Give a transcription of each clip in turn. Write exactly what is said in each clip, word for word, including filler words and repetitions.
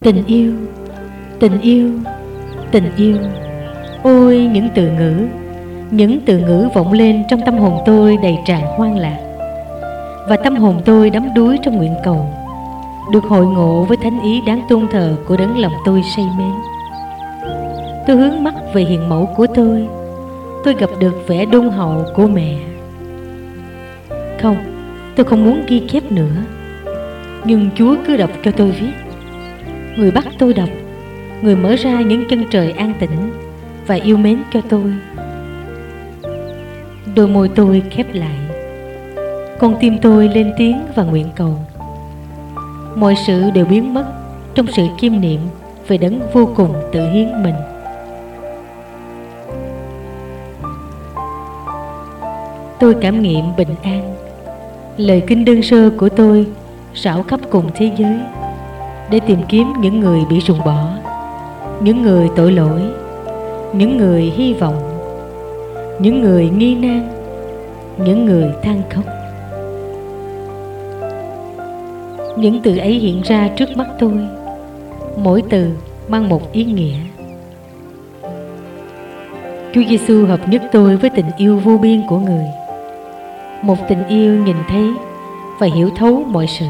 Tình yêu, tình yêu, tình yêu. Ôi những từ ngữ, những từ ngữ vọng lên trong tâm hồn tôi đầy tràn hoang lạc. Và tâm hồn tôi đắm đuối trong nguyện cầu được hội ngộ với thánh ý đáng tôn thờ của đấng lòng tôi say mến. Tôi hướng mắt về hiện mẫu của tôi. Tôi gặp được vẻ đôn hậu của mẹ. Không, tôi không muốn ghi chép nữa, nhưng Chúa cứ đọc cho tôi viết. Người bắt tôi đọc, người mở ra những chân trời an tĩnh và yêu mến cho tôi. Đôi môi tôi khép lại, con tim tôi lên tiếng và nguyện cầu. Mọi sự đều biến mất trong sự chiêm niệm về đấng vô cùng tự hiến mình. Tôi cảm nghiệm bình an. Lời kinh đơn sơ của tôi rảo khắp cùng thế giới để tìm kiếm những người bị ruồng bỏ, những người tội lỗi, những người hy vọng, những người nghi nan, những người than khóc. Những từ ấy hiện ra trước mắt tôi, mỗi từ mang một ý nghĩa. Chúa Giêsu hợp nhất tôi với tình yêu vô biên của người, một tình yêu nhìn thấy và hiểu thấu mọi sự.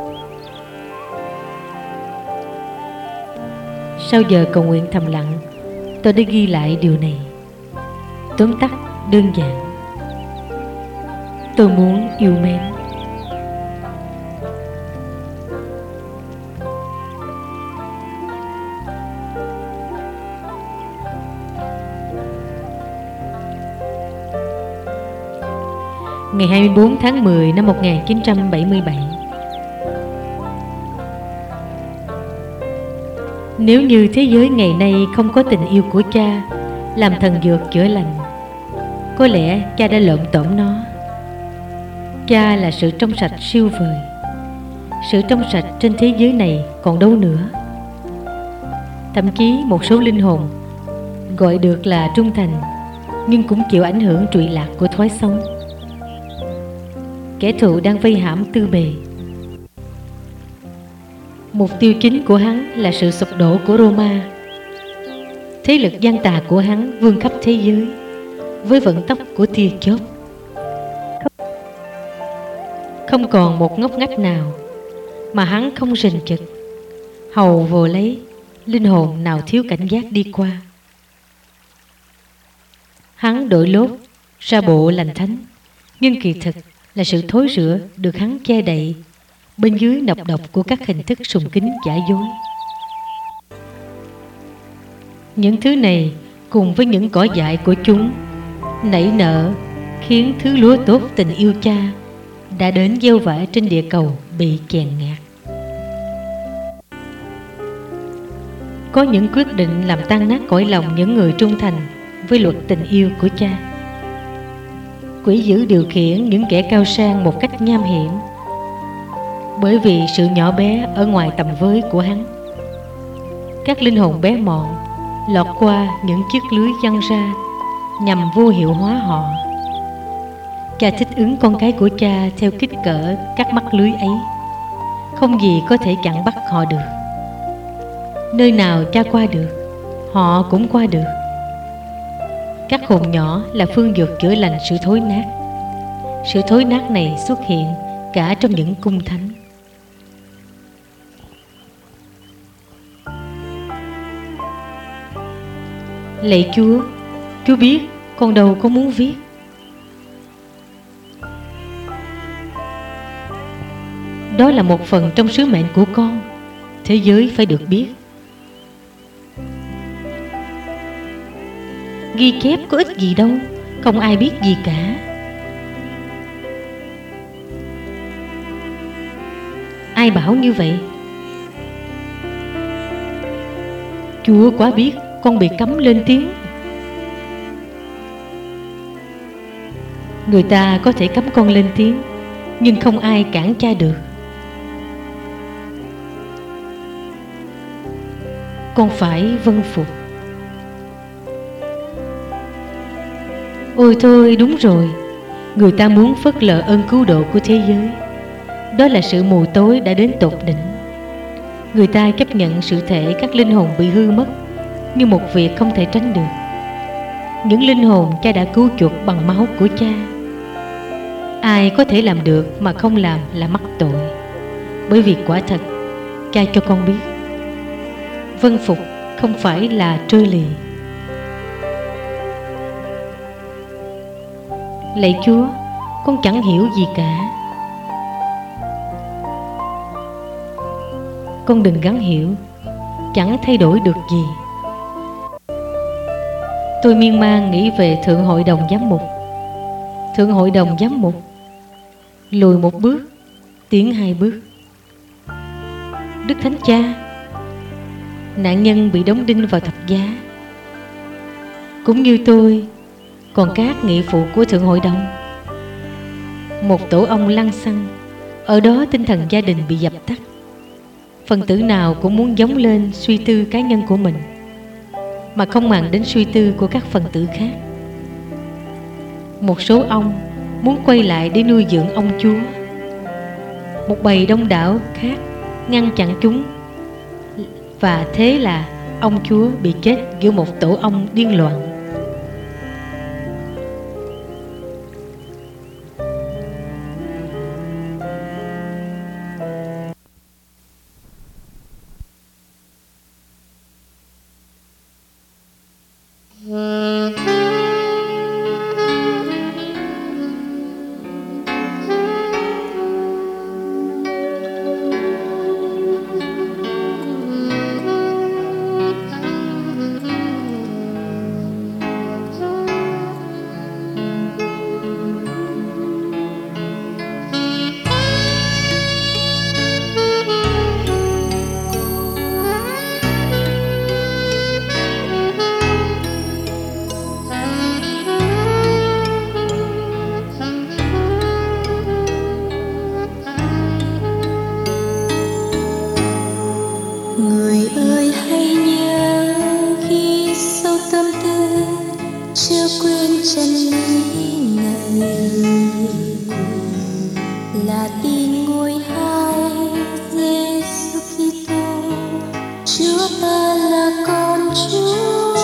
Sau giờ cầu nguyện thầm lặng, tôi đã ghi lại điều này. Tóm tắt đơn giản: tôi muốn yêu mến. Ngày hai mươi bốn tháng mười năm một nghìn chín trăm bảy mươi bảy. Nếu như thế giới ngày nay không có tình yêu của Cha làm thần dược chữa lành, có lẽ Cha đã lộn tổn nó. Cha là sự trong sạch siêu vời. Sự trong sạch trên thế giới này còn đâu nữa. Thậm chí một số linh hồn gọi được là trung thành, nhưng cũng chịu ảnh hưởng trụy lạc của thói sống. Kẻ thù đang vây hãm tư bề. Mục tiêu chính của hắn là sự sụp đổ của Roma. Thế lực gian tà của hắn vươn khắp thế giới với vận tốc của tia chớp. Không còn một ngóc ngách nào mà hắn không rình chực, hầu vồ lấy linh hồn nào thiếu cảnh giác đi qua. Hắn đội lốt ra bộ lành thánh, nhưng kỳ thực là sự thối rữa được hắn che đậy bên dưới nọc độc của các hình thức sùng kính giả dối. Những thứ này cùng với những cỏ dại của chúng nảy nở khiến thứ lúa tốt tình yêu Cha đã đến gieo vạ trên địa cầu bị chèn ngạt. Có những quyết định làm tan nát cõi lòng những người trung thành với luật tình yêu của Cha. Quỷ dữ điều khiển những kẻ cao sang một cách nham hiểm, bởi vì sự nhỏ bé ở ngoài tầm với của hắn. Các linh hồn bé mọn lọt qua những chiếc lưới giăng ra nhằm vô hiệu hóa họ. Cha thích ứng con cái của Cha theo kích cỡ các mắt lưới ấy. Không gì có thể chặn bắt họ được. Nơi nào Cha qua được, họ cũng qua được. Các hồn nhỏ là phương dược chữa lành sự thối nát. Sự thối nát này xuất hiện cả trong những cung thánh. Lạy Chúa, Chúa biết con đâu có muốn viết. Đó là một phần trong sứ mệnh của con. Thế giới phải được biết. Ghi chép có ích gì đâu, không ai biết gì cả. Ai bảo như vậy? Chúa quá biết con bị cấm lên tiếng. Người ta có thể cấm con lên tiếng, nhưng không ai cản Cha được. Con phải vâng phục. Ôi thôi, đúng rồi, người ta muốn phớt lờ ơn cứu độ của thế giới. Đó là sự mù tối đã đến tột đỉnh. Người ta chấp nhận sự thể các linh hồn bị hư mất như một việc không thể tránh được. Những linh hồn cha đã cứu chuộc bằng máu của cha. Ai có thể làm được mà không làm là mắc tội. Bởi vì quả thật, cha cho con biết, vâng phục không phải là trôi lì. Lạy Chúa, con chẳng hiểu gì cả. Con đừng gắng hiểu, chẳng thay đổi được gì. Tôi miên man nghĩ về Thượng Hội đồng Giám mục. Thượng Hội đồng Giám mục lùi một bước, tiến hai bước. Đức Thánh Cha, nạn nhân bị đóng đinh vào thập giá, cũng như tôi, còn các nghị phụ của Thượng Hội đồng. Một tổ ong lăng xăng, ở đó tinh thần gia đình bị dập tắt. Phần tử nào cũng muốn giống lên suy tư cá nhân của mình, mà không màng đến suy tư của các phần tử khác. Một số ong muốn quay lại để nuôi dưỡng ông Chúa. Một bầy đông đảo khác ngăn chặn chúng, và thế là ông Chúa bị chết giữa một tổ ong điên loạn. Người ơi hãy nhớ ghi sâu tâm tư, chưa quên chân lý này là tin ngôi hai Giêsu Kitô, Chúa ta là con Chúa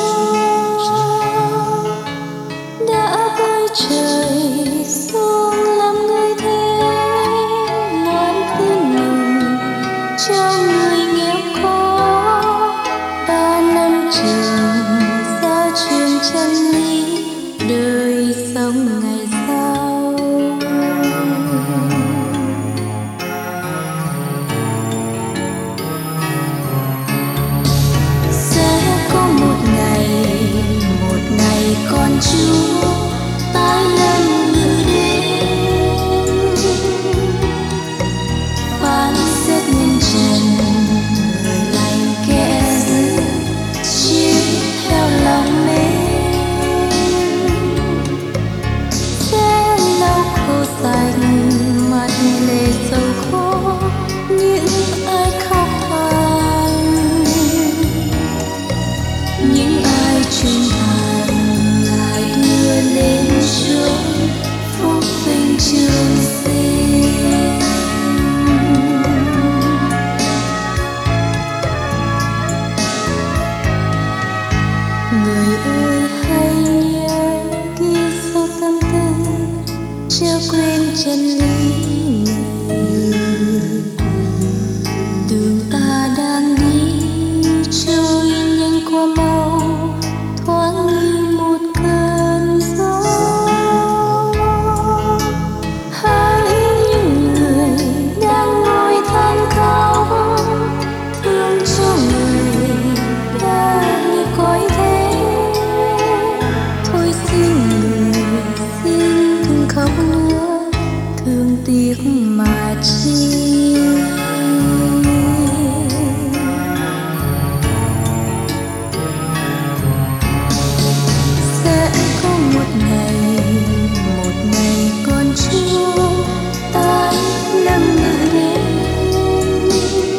đã với trời xuống làm người thế, loan tin mừng cho người nghèo khó, ba năm trường giao truyền chân lý đời sống ngày sau. Sẽ có một ngày, một ngày con Chúa tái lâm ngự đến, phán xét nhân trần, người lành kẻ dữ, chiếc theo lòng mến, sẽ lau khô sạch mặt lệ sầu khô những ai khóc than, những ai trung thành Ngài đưa lên chốn phúc vinh trường sinh. Người ơi hãy nhớ ghi sâu tâm tư, chưa quên chân lý này. Đường ta đang đi trôi nhanh qua mau, thoáng như một cơn gió. Hỡi những người đang ngồi than khóc, thương cho người đã như cõi thế, thôi xin người xin đừng khóc nữa, thương tiếc mà chi. Sẽ có một ngày, một ngày con Chúa tái lâm ngự đến,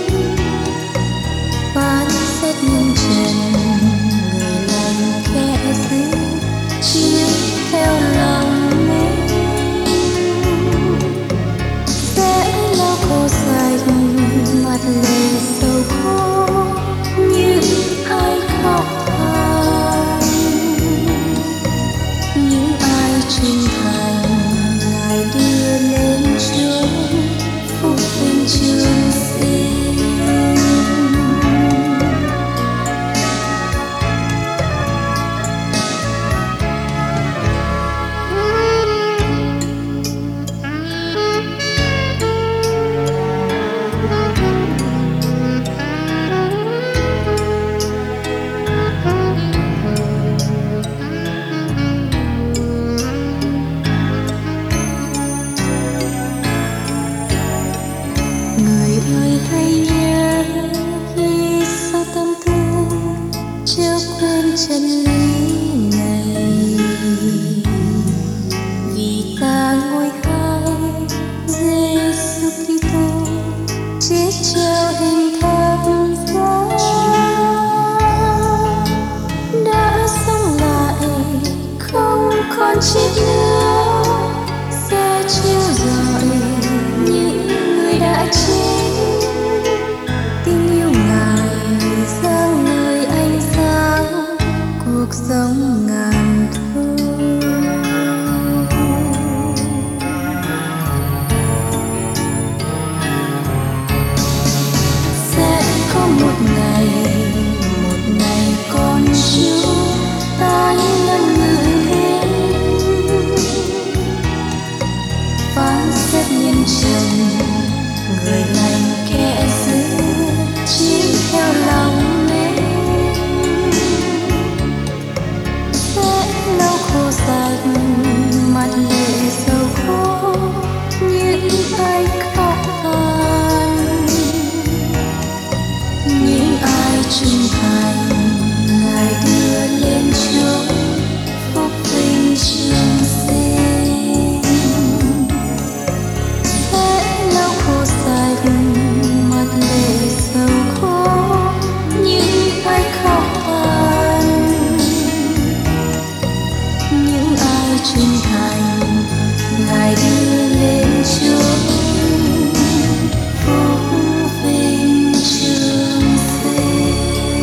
phán xét nhân trần, người lành kẻ dữ, chiếc theo lòng mến, sẽ lau khô sạch mặt lệ sầu khô người hãy nhớ khi sâu tâm tư chưa quên chân lý này, vì ta ngôi hai Giêsu Kitô chết treo hình thập giá, đã sống lại không còn chết nữa, sẽ chiếu rọi những người đã chết. Tình yêu Ngài dâng lời ánh sáng cuộc sống ngàn thu. Sẽ có một ngày, một ngày con Chúa tái lần ngự đến, phán xét nhân trần, người lành kẻ dữ chiếm theo lòng mến. Sẽ lau khô sạch mặt lệ sầu khổ những ai khóc than, những ai trung thành Ngài đưa lên chốn phúc vinh trường sinh. Sẽ lau khô sạch mặt lệ sầu khổ những ai khóc than, những ai trung thành Ngài đưa lên chốn phúc vinh trường sinh.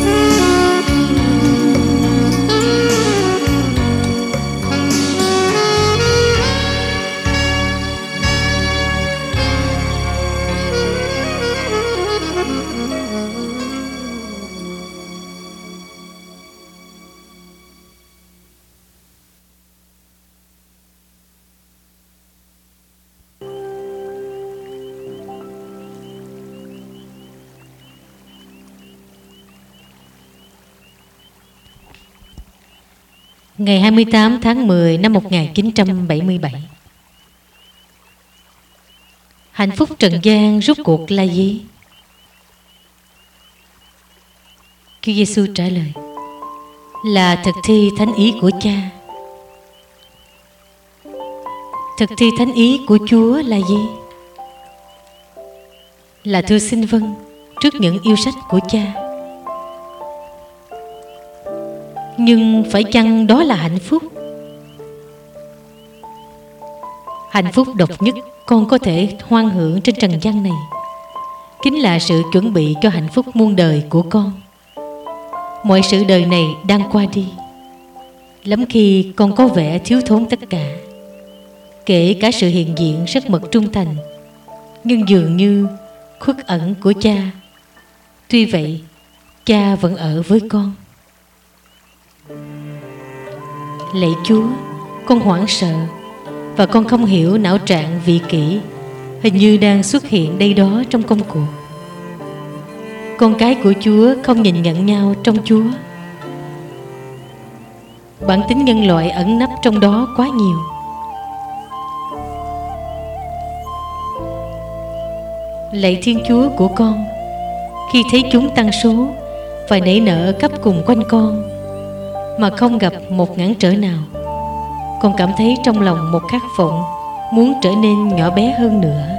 Ngày hai mươi tám tháng mười năm một nghìn chín trăm bảy mươi bảy, hạnh phúc trần gian rút cuộc là gì? Chúa Giêsu trả lời là thực thi thánh ý của Cha. Thực thi thánh ý của Chúa là gì? Là thưa xin vâng trước những yêu sách của Cha. Nhưng phải chăng đó là hạnh phúc? Hạnh phúc độc nhất con có thể hoan hưởng trên trần gian này chính là sự chuẩn bị cho hạnh phúc muôn đời của con. Mọi sự đời này đang qua đi, lắm khi con có vẻ thiếu thốn tất cả, kể cả sự hiện diện rất mật trung thành, nhưng dường như khuất ẩn của Cha. Tuy vậy, Cha vẫn ở với con. Lạy Chúa, con hoảng sợ và con không hiểu não trạng vị kỷ hình như đang xuất hiện đây đó trong công cuộc. Con cái của Chúa không nhìn nhận nhau trong Chúa. Bản tính nhân loại ẩn nấp trong đó quá nhiều. Lạy Thiên Chúa của con, khi thấy chúng tăng số và nảy nở khắp cùng quanh con mà không gặp một ngăn trở nào, con cảm thấy trong lòng một khát vọng muốn trở nên nhỏ bé hơn nữa.